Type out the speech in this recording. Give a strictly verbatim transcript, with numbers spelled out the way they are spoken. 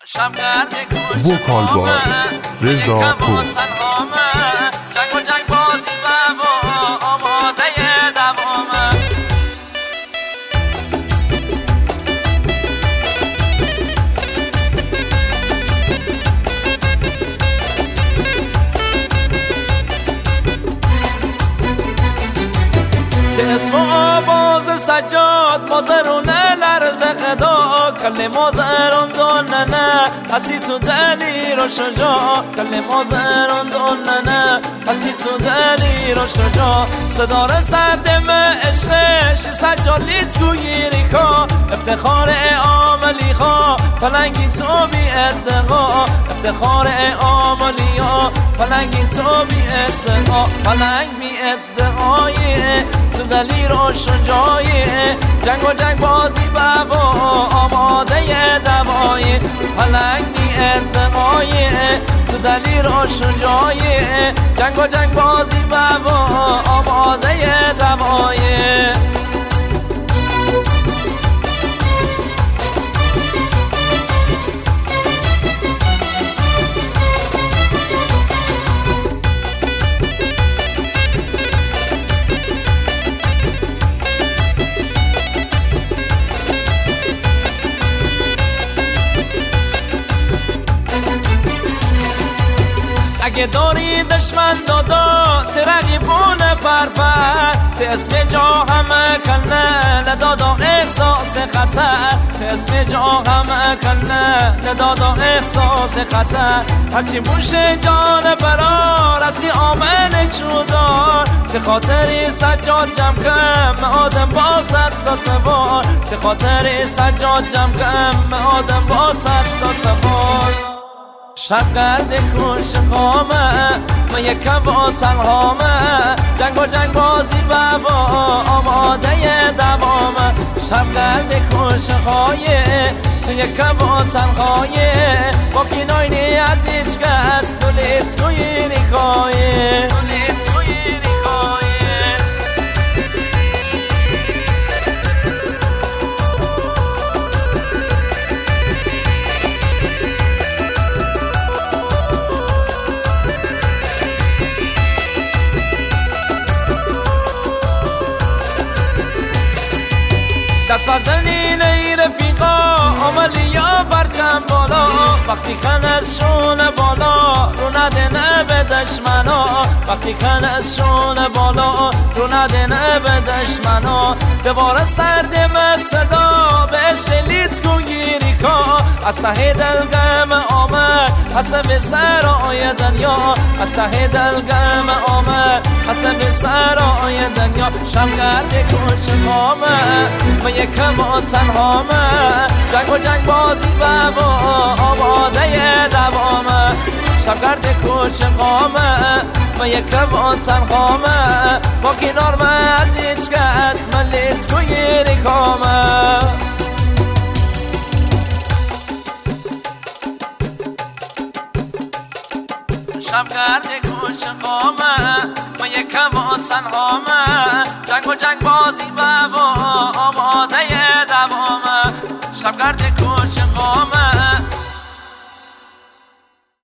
وکال با رضا پور. جنگ و جنگ بازی و آماده دوامه. اسم آواز سجاد مازرونه لرز قدا کل مازرون دوننه حسی تو دلیر و شجاع کل مازرون دوننه حسی تو دلیر و شجاع صدار سردم عشقش سجالیت گویری کا افتخار عاملی خوا پلنگی تو بی ادقا افتخار عاملی ها پلنگی تو بی ادقا پلنگ بی ادقای تو دلیر و شجاعی جنگ و جنگ بازی بابا آماده دوایی پلنگ بی ادقای تو دلیر و شجاعی جنگ و جنگ بازی بابا آماده دوایی. اگه داری دشمن دادا ترقیبون پرپر ته اسم جا همه کنه ندادا احساس خطر ته اسم جا همه کنه ندادا احساس خطر هرچی بوش جان برا رسی آمن چودار ته خاطری سجاد جمع کم آدم با صد تا سوار ته خاطری سجاد جمع کم آدم با صد تا سوار. شب گرد کش خامه من یکم با تنهامه جنگ و جنگ بازی بابا آماده دوامه شب گرد کش خایه تو یکم با تنهایه با کناینی از هیچ کس تو لیت توی نکایه تو لیت توی نکایه. دست بردنی نی رفیقا عملی یا برچم بالا وقتی کنشون بالا رو ندنه به دشمنا وقتی کنشون بالا رو ندنه به دشمنا دوباره سرد صدا به عشق لیت گویری کا از ته دلگم آمد حسب سرای دنیا از ته دلگم آمد حسب سرای دنیا شب گرد کش خامه من یکم و تنهامه جنگ و جنگ بازی بابا آماده دوامه شب گرد کش خامه من یکم و تنهامه با کنار من از هیچ کس من لیت گویری کامه. شب گرد کش خامه من یکم و تنهامه جنگ و جنگ بازی بابا آماده